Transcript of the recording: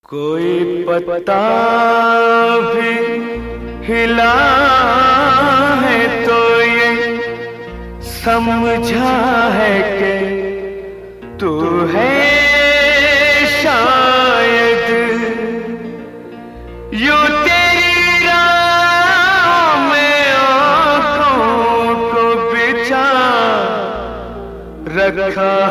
कोई पत्ता भी हिला है तो ये समझा है कि तू है शायद। यूं तेरी राह में आँखों को बिछा रखा